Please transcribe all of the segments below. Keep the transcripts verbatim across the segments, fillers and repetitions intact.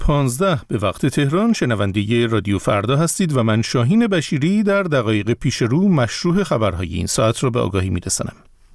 پانزده به وقت تهران. شنونده رادیو فردا هستید و من شاهین بشیری در دقایق پیش رو مشروع خبرهای این ساعت را به آگاهی می‌رسانم.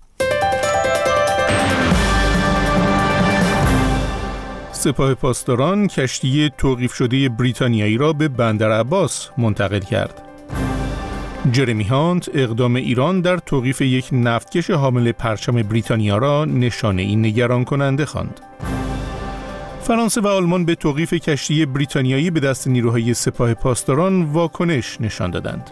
سپاه پاسداران کشتی توقیف شده بریتانیایی را به بندر عباس منتقل کرد. جرمی هانت اقدام ایران در توقیف یک نفتکش حامل پرچم بریتانیا را نشانه‌ای نگران کننده خواند. فرانسه و آلمان به توقیف کشتی بریتانیایی به دست نیروهای سپاه پاسداران واکنش نشان دادند.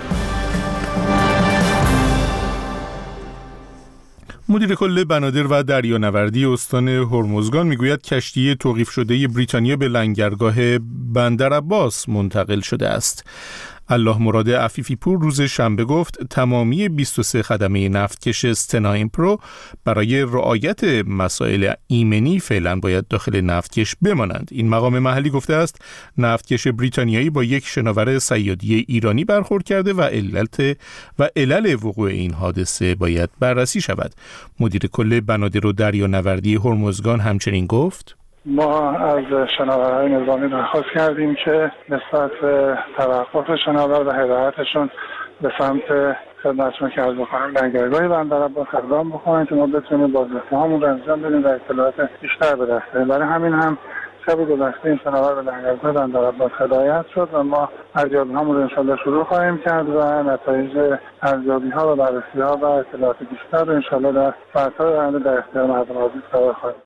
مدیر کل بنادر و دریانوردی استان هرمزگان میگوید کشتی توقیف شده بریتانیا به لنگرگاه بندر عباس منتقل شده است. الله مراد عفیفی پور روز شنبه گفت تمامی بیست و سه خدمه نفتکش استنا پرو برای رعایت مسائل ایمنی فعلا باید داخل نفتکش بمانند. این مقام محلی گفته است نفتکش بریتانیایی با یک شناور صیادی ایرانی برخورد کرده و علت و علل وقوع این حادثه باید بررسی شود. مدیر کل بنادر و دریانوردی هرمزگان همچنین گفت ما از شناورهای نظامی درخواست کردیم که نسبت به توقف شناور و هدایتشون به سمت خدمتشون که از بکنم لنگرگاه بندر عباس اقدام بکنن که ما بتونیم بازرسی‌هامون رو انجام بدیم و اطلاعات بیشتر به دست بیاریم. برای همین هم شب گذشته این شناور به لنگرگاه بندر عباس هدایت شد و ما ارزیابی‌هامون رو انشالله شروع خواهیم کرد و نتایج ارزیابی‌ها و بررسی‌ها و اطلاعات بیشتر رو انشالله در ساعت‌های آینده در اختیار مردم عزیز قرار خواهیم.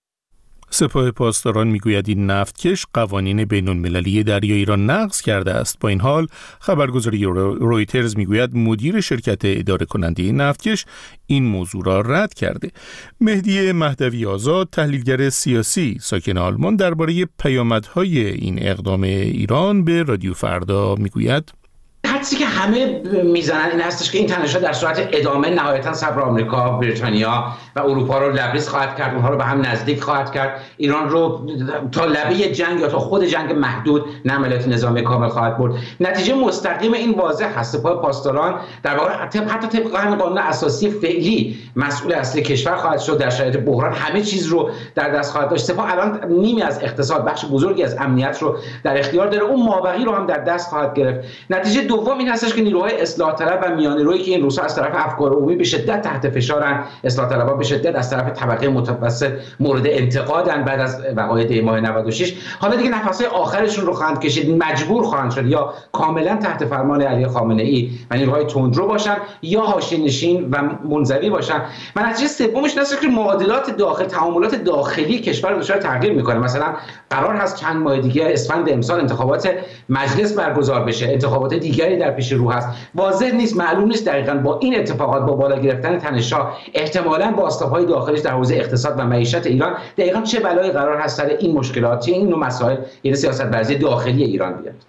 سپاه پاسداران میگوید این نفتکش قوانین بین‌المللی دریایی را نقض کرده است. با این حال خبرگزاری رویترز میگوید مدیر شرکت اداره کننده این نفتکش این موضوع را رد کرده. مهدی مهدوی آزاد تحلیلگر سیاسی ساکن آلمان درباره پیامدهای این اقدام ایران به رادیو فردا میگوید حدسی که همه میزنن این هستش که این تنش‌ها در صورت ادامه نهایتاً صبر آمریکا، بریتانیا و اروپا رو لبریز خواهد کرد، اونها رو به هم نزدیک خواهد کرد، ایران رو تا لبه جنگ یا تا خود جنگ محدود نه عملیات نظامی کامل خواهد برد. نتیجه مستقیم این واضح هست. سپاه پاسداران در واقع حتی طبق همین قانون اساسی فعلی مسئول اصلی کشور خواهد شد. در شرایط بحران همه چیز رو در دست خواهد داشت. سپاه الان نیمی از اقتصاد، بخش بزرگی از امنیت رو در اختیار داره، اون مابقی رو هم در دست خواهد گرفت. نتیجه دوم این هستش که نیروهای اصلاح طلب و میانه‌رویی که این روزها از طرف افکار عمومی به شدت تحت فشارن، اصلاح طلبها به شدت از طرف طبقه متوسط مورد انتقادن بعد از وقایع دی ماه نود و شش، حالا دیگه نفس‌های آخرشون رو خواهند کشید، مجبور خواهند شد یا کاملا تحت فرمان علی خامنه‌ای و نیروهای تندرو باشن یا حاشیه‌نشین و منزوی باشن. و نتیجه سومش این است که معادلات داخل تعاملات داخلی کشور دچار تغییر می‌کنه. مثلا قرار هست چند ماه دیگه اسفند امسال انتخابات مجلس برگزار بشه، انتخابات دیگری در پیش رو هست. واضح نیست، معلوم نیست دقیقاً با این اتفاقات، با بالا گرفتن تنش‌ها، احتمالاً با آستاپ‌های داخلیش در حوزه اقتصاد و معیشت ایران دقیقاً چه بلایی قرار هست سر این مشکلات، این نوع مسائل، یعنی سیاست‌ورزی داخلی ایران بیاد.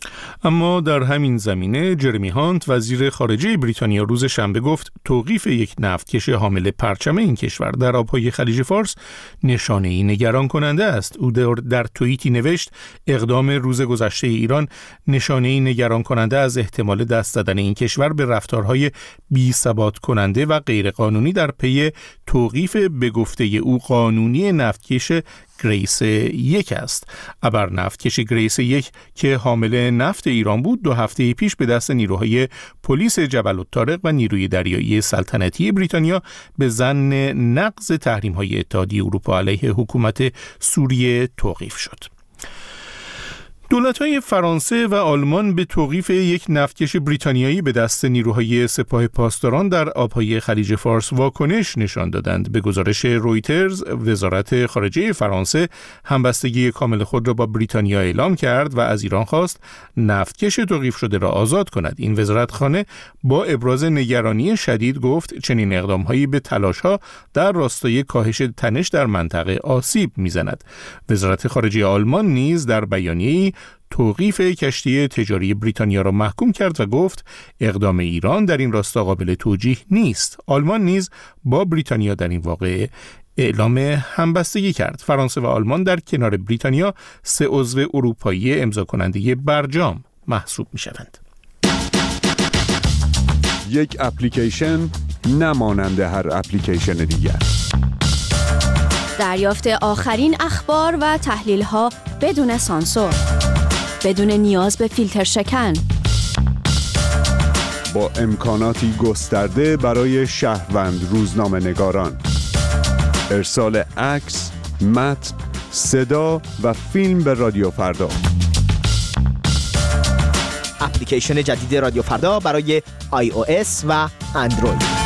اما در همین زمینه جرمی هانت وزیر خارجه بریتانیا روز شنبه گفت توقیف یک نفتکش حامل پرچم این کشور در آبهای خلیج فارس نشانه‌ای نگران کننده است. او در توییتی نوشت اقدام روز گذشته ایران نشانه‌ای نگران کننده از احتمال دست زدن این کشور به رفتارهای بی‌ثبات کننده و غیرقانونی در پی توقیف به گفته او قانونی نفتکش گریس یک است. ابر نفتکش گریس یک که حامل نفت ایران بود دو هفته پیش به دست نیروهای پلیس جبل الطارق و نیروی دریایی سلطنتی بریتانیا به ظن نقض تحریم‌های اتحادیه اروپا علیه حکومت سوریه توقیف شد. دولت‌های فرانسه و آلمان به توقیف یک نفتکش بریتانیایی به دست نیروهای سپاه پاسداران در آبهای خلیج فارس واکنش نشان دادند. به گزارش رویترز، وزارت خارجه فرانسه همبستگی کامل خود را با بریتانیا اعلام کرد و از ایران خواست نفتکش توقیف شده را آزاد کند. این وزارتخانه با ابراز نگرانی شدید گفت چنین اقدام‌هایی به تلاش‌ها در راستای کاهش تنش در منطقه آسیب می‌زند. وزارت خارجه آلمان نیز در بیانیه‌ای توقیف کشتی تجاری بریتانیا را محکوم کرد و گفت اقدام ایران در این راستا قابل توجیه نیست. آلمان نیز با بریتانیا در این واقعه اعلام همبستگی کرد. فرانسه و آلمان در کنار بریتانیا سه عضو اروپایی امضا کننده برجام محسوب می شوند. یک اپلیکیشن نمانند هر اپلیکیشن دیگر. دریافت آخرین اخبار و تحلیل‌ها بدون سانسور، بدون نیاز به فیلتر شکن، با امکاناتی گسترده برای شهروند روزنامه نگاران. ارسال عکس، متن، صدا و فیلم به رادیو فردا. اپلیکیشن جدید رادیو فردا برای آی او اس و اندروید.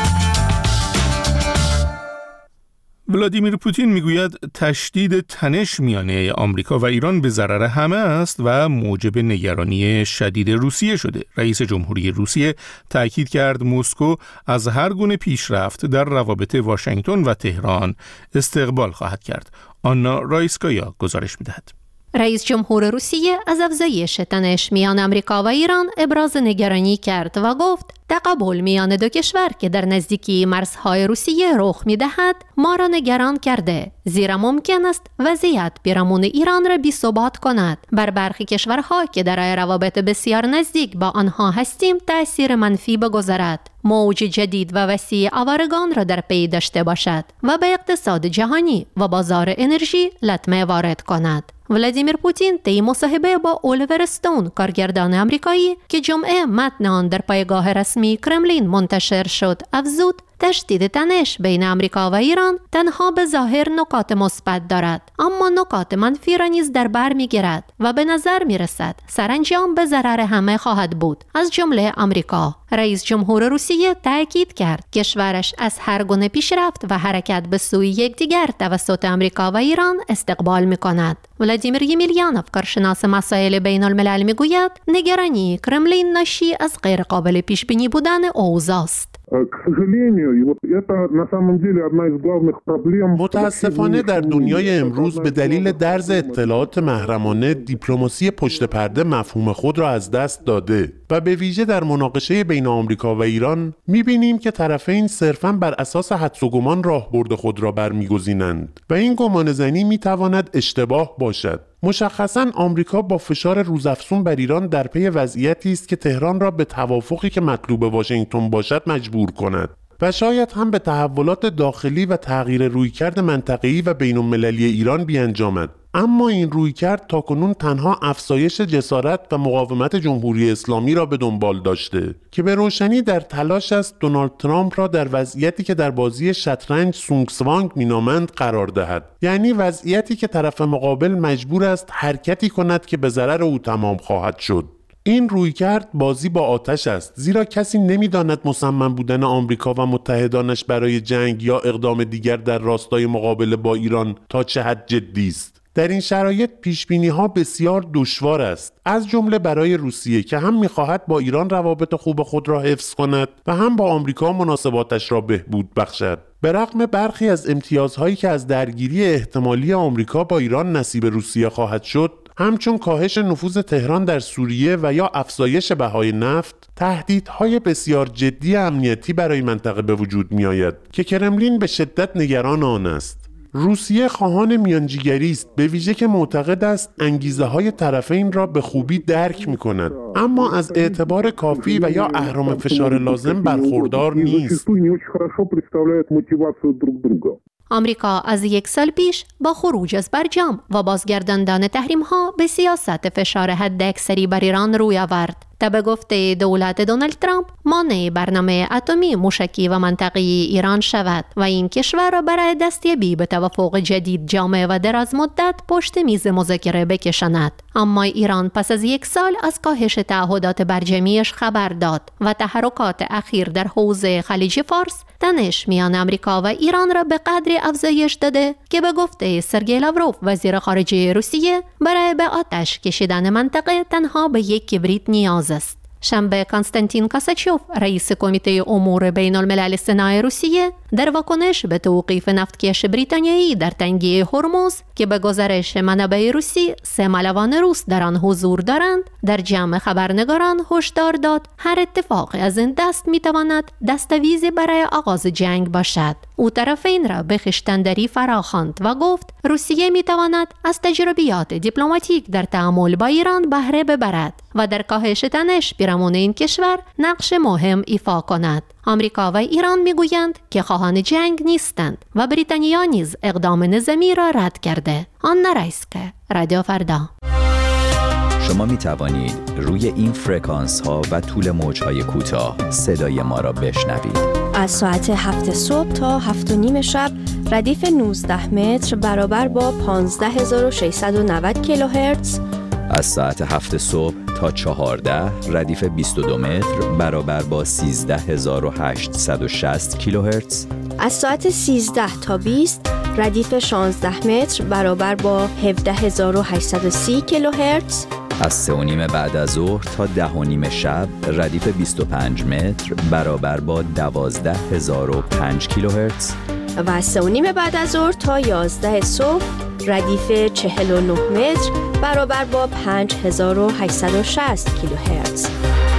ولادیمیر پوتین میگوید تشدید تنش میانه آمریکا و ایران به ضرر همه است و موجب نگرانی شدید روسیه شده. رئیس جمهوری روسیه تاکید کرد مسکو از هر گونه پیشرفت در روابط واشنگتن و تهران استقبال خواهد کرد. آنا رایسکایا گزارش می‌دهد. رئیس جمهور روسیه از افزایش تنش میان آمریکا و ایران ابراز نگرانی کرد و گفت تقابل میان دو کشور که در نزدیکی مرزهای روسیه رخ می‌دهد ما را نگران کرده، زیرا ممکن است وضعیت پیرامون ایران را بی‌ثبات کند. بر برخی کشورها که در روابط بسیار نزدیک با آنها هستیم تأثیر منفی بگذارد، موج جدید و وسیع آوارگان را در پی داشته باشد و به اقتصاد جهانی و بازار انرژی لطمه وارد کند. ولادیمیر پوتین طی مصاحبه با الیور استون، کارگردان آمریکایی که جمعه متن آن در پایگاه رسمی کرملین منتشر شد، افزود تشدید تنش بین آمریکا و ایران تنها به ظاهر نکات مثبت دارد، اما نکات منفی را نیز در بر می‌گیرد و به نظر می‌رسد سرانجام به ضرر همه خواهد بود، از جمله آمریکا. رئیس جمهور روسیه تاکید کرد کشورش از هر گونه پیشرفت و حرکت به سوی یکدیگر توسط آمریکا و ایران استقبال می‌کند. ولادیمیر یمیلیانوف، کارشناس مسائل بین الملل، می‌گوید نگرانی کرملین ناشی از غیرقابل پیش‌بینی بودن اوضاع است. متاسفانه در دنیای امروز به دلیل درز اطلاعات محرمانه دیپلماسی پشت پرده مفهوم خود را از دست داده و به ویژه در مناقشه بین آمریکا و ایران می‌بینیم که طرفین صرفاً بر اساس حدس و گمان راهبرد خود را برمی‌گزینند و این گمانه‌زنی می‌تواند اشتباه باشد. مشخصاً آمریکا با فشار روزافزون بر ایران در پی وضعیتی است که تهران را به توافقی که مطلوب واشنگتن باشد مجبور کند و شاید هم به تحولات داخلی و تغییر رویکرد منطقه‌ای و بین‌المللی ایران بیانجامد. اما این رویکرد تاکنون تنها افزایش جسارت و مقاومت جمهوری اسلامی را به دنبال داشته که به روشنی در تلاش است دونالد ترامپ را در وضعیتی که در بازی شطرنج سونگسوانگ مینامند قرار دهد، یعنی وضعیتی که طرف مقابل مجبور است حرکتی کند که به ضرر او تمام خواهد شد. این رویکرد بازی با آتش است، زیرا کسی نمی‌داند مصمم بودن آمریکا و متحدانش برای جنگ یا اقدام دیگر در راستای مقابله با ایران تا چه حد جدی است. در این شرایط پیشبینی‌ها بسیار دشوار است، از جمله برای روسیه که هم می‌خواهد با ایران روابط خوب خود را حفظ کند و هم با آمریکا مناسباتش را بهبود بخشد. به رغم برخی از امتیازهایی که از درگیری احتمالی آمریکا با ایران نصیب روسیه خواهد شد، همچون کاهش نفوذ تهران در سوریه و یا افزایش بهای نفت، تهدیدهای بسیار جدی امنیتی برای منطقه به وجود می‌آید که کرملین به شدت نگران آن است. روسیه خواهان میانجیگری است، به ویژه که معتقد است انگیزه‌های طرفین را به خوبی درک می‌کند، اما از اعتبار کافی و یا اهرم فشار لازم برخوردار نیست. آمریکا از یک سال پیش با خروج از برجام و بازگرداندن تحریم‌ها به سیاست فشار حداکثری بر ایران روی آورد تا به گفته دولت دونالد ترامپ مانع برنامه اتمی موشکی و منطقه‌ای ایران شود و این کشور را برای دستیابی به توافق جدید جامع و دراز مدت پشت میز مذاکره بکشاند. اما ایران پس از یک سال از کاهش تعهدات برجامیش خبر داد و تحرکات اخیر در حوزه خلیج فارس تنش میان آمریکا و ایران را به قدری افزایش داده که به گفته سرگئی لاوروف، وزیر خارجه روسیه، برای به آتش کشیدن منطقه تنها به یک کبریت نیاز است. شنبه کانستانتین کاساچوف، رئیس کمیته امور بین الملل سنا روسیه، در واکنش به توقیف نفتکش بریتانیایی در تنگه هرمز که به گزارش منابع روسی سه ملوان روس در آن حضور دارند، در جمع خبرنگاران هشدار داد هر اتفاقی از این دست میتواند دستاویزی برای آغاز جنگ باشد. او طرفین را به خویشتن‌داری فراخواند و گفت روسیه میتواند از تجربیات دیپلماتیک در تعامل با ایران بهره ببرد و در کاهش تنش پیرامون این کشور نقش مهم ایفا کند. آمریکا و ایران میگویند که خواهان جنگ نیستند و بریتانیا نیز اقدام نظامی را رد کرده. آنا رایسکه، رادیو فردا. شما می توانید روی این فرکانس ها و طول موج های کوتاه صدای ما را بشنوید. از ساعت هفت صبح تا هفت و نیم شب ردیف نوزده متر برابر با پانزده هزار و ششصد و نود کیلوهرتز. از ساعت هفت صبح تا چهارده ردیف بیست و دو متر برابر با سیزده هزار و هشتصد و شصت کیلوهرتز. از ساعت سیزده تا بیست ردیف شانزده متر برابر با هفده هزار و هشتصد و سی کیلوهرتز. از سه و نیم بعد از ظهر تا ده و نیم شب ردیف بیست و پنج متر برابر با دوازده هزار و پنج کیلوهرتز. و از سه و نیم بعد از ظهر تا یازده صبح ردیف چهل و نه متر برابر با پنج هزار و هشتصد و شصت کیلوهرتز.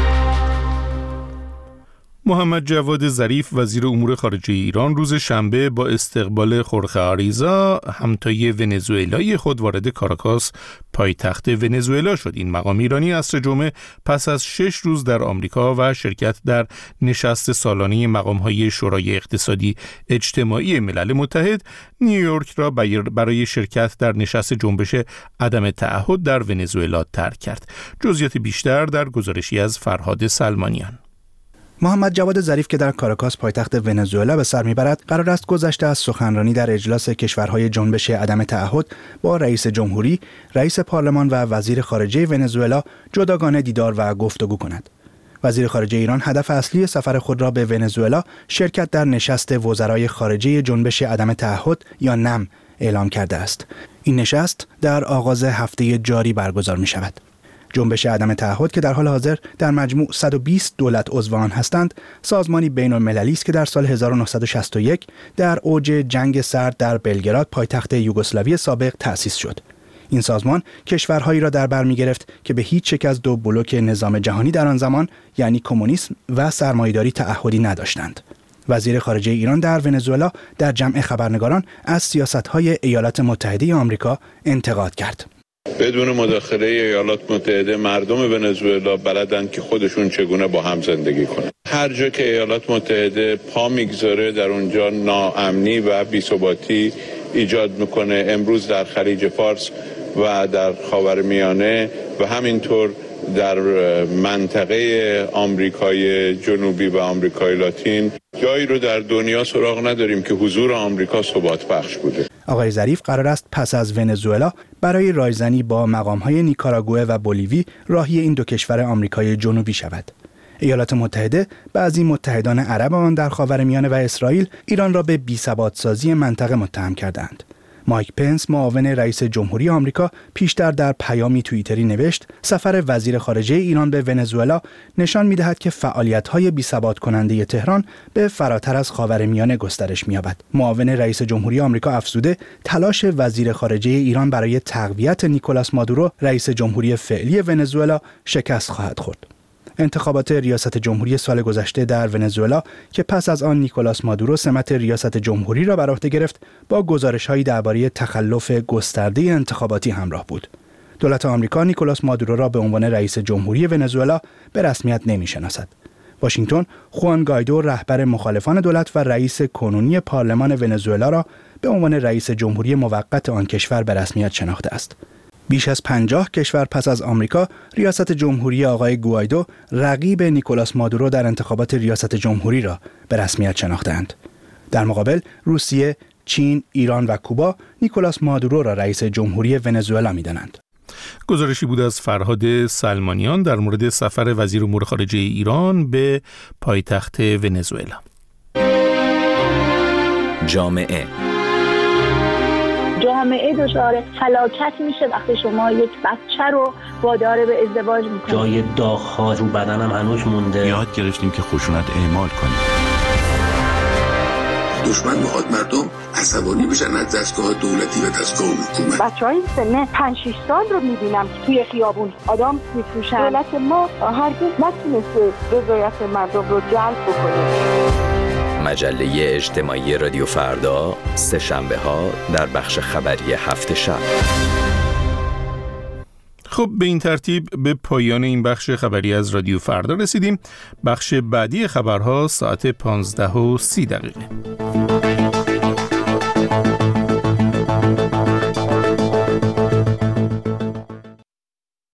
محمد جواد ظریف وزیر امور خارجه ایران روز شنبه با استقبال خورخه آریزا همتای ونزوئلای خود وارد کاراکاس پایتخت ونزوئلا شد. این مقام ایرانی عصر جمعه پس از شش روز در آمریکا و شرکت در نشست سالانه مقام‌های شورای اقتصادی اجتماعی ملل متحد نیویورک را برای شرکت در نشست جنبش عدم تعهد در ونزوئلا ترک کرد. جزئیات بیشتر در گزارشی از فرهاد سلمانیان. محمد جواد ظریف که در کاراکاس پایتخت ونزوئلا به سر میبرد، قرار است گذشته از سخنرانی در اجلاس کشورهای جنبش عدم تعهد با رئیس جمهوری، رئیس پارلمان و وزیر خارجه ونزوئلا جداگانه دیدار و گفتگو کند. وزیر خارجه ایران هدف اصلی سفر خود را به ونزوئلا شرکت در نشست وزرای خارجه جنبش عدم تعهد یا نم اعلام کرده است. این نشست در آغاز هفته جاری برگزار می شود. جنبش عدم تعهد که در حال حاضر در مجموع صد و بیست دولت عضو آن هستند، سازمانی بین‌المللی است که در سال هزار و نهصد و شصت و یک در اوج جنگ سرد در بلگراد پایتخت یوگسلاوی سابق تأسیس شد. این سازمان کشورهایی را در بر می‌گرفت که به هیچ یک از دو بلوک نظام جهانی در آن زمان یعنی کمونیسم و سرمایه‌داری تعهدی نداشتند. وزیر خارجه ایران در ونزوئلا در جمع خبرنگاران از سیاست‌های ایالات متحده آمریکا انتقاد کرد. بدون مداخله ایالات متحده مردم ونزوئلا بلدن که خودشون چگونه با هم زندگی کنن. هر جا که ایالات متحده پا میگذاره در اونجا ناامنی و بی‌ثباتی ایجاد میکنه. امروز در خلیج فارس و در خاورمیانه و همینطور در منطقه آمریکای جنوبی و آمریکای لاتین جایی رو در دنیا سراغ نداریم که حضور آمریکا ثبات بخش بوده. آقای ظریف قرار است پس از ونزوئلا برای رایزنی با مقام‌های نیکاراگوئه و بولیوی راهی این دو کشور آمریکای جنوبی شود. ایالات متحده بعضی متحدان عرب آن در خاورمیانه و اسرائیل ایران را به بی‌ثبات‌سازی منطقه متهم کردند. مایک پنس معاون رئیس جمهوری آمریکا پیشتر در پیامی توییتری نوشت سفر وزیر خارجه ایران به ونزوئلا نشان می‌دهد که فعالیت‌های بی‌ثبات کننده تهران به فراتر از خاورمیانه گسترش می‌یابد. معاون رئیس جمهوری آمریکا افزوده تلاش وزیر خارجه ایران برای تقویت نیکولاس مادورو رئیس جمهوری فعلی ونزوئلا شکست خواهد خورد. انتخابات ریاست جمهوری سال گذشته در ونزوئلا که پس از آن نیکولاس مادورو سمت ریاست جمهوری را بر عهده گرفت، با گزارش‌هایی درباره تخلف گسترده انتخاباتی همراه بود. دولت آمریکا نیکولاس مادورو را به عنوان رئیس جمهوری ونزوئلا به رسمیت نمی‌شناسد. واشنگتن خوان گایدو رهبر مخالفان دولت و رئیس کنونی پارلمان ونزوئلا را به عنوان رئیس جمهوری موقت آن کشور به رسمیت شناخته است. بیش از پنجاه کشور پس از آمریکا ریاست جمهوری آقای گوایدو رقیب نیکولاس مادورو در انتخابات ریاست جمهوری را به رسمیت شناختند. در مقابل روسیه، چین، ایران و کوبا نیکولاس مادورو را رئیس جمهوری ونزوئلا می‌دانند. گزارشی بود از فرهاد سلمانیان در مورد سفر وزیر امور خارجه ایران به پایتخت ونزوئلا. جامعه جامعه دچار فلاکت میشه وقتی شما یک بچه رو وادار به ازدواج میکنید. جای داغ‌ها رو بدنم هنوز مونده. یاد گرفتیم که خشونت اعمال کنیم. دشمن میخواد مردم عصبانی بشن از دستگاه دولتی و دستگاه حکومت. بچهای سن پنج شش سال رو میبینم که توی خیابون آدم میفروشن. دولت ما هرگز نتونسته رضایت مردم رو جلب بکنه. مجله اجتماعی رادیو فردا سه شنبه ها در بخش خبری هفت شب. خب به این ترتیب به پایان این بخش خبری از رادیو فردا رسیدیم. بخش بعدی خبرها ساعت پانزده و سی دقیقه.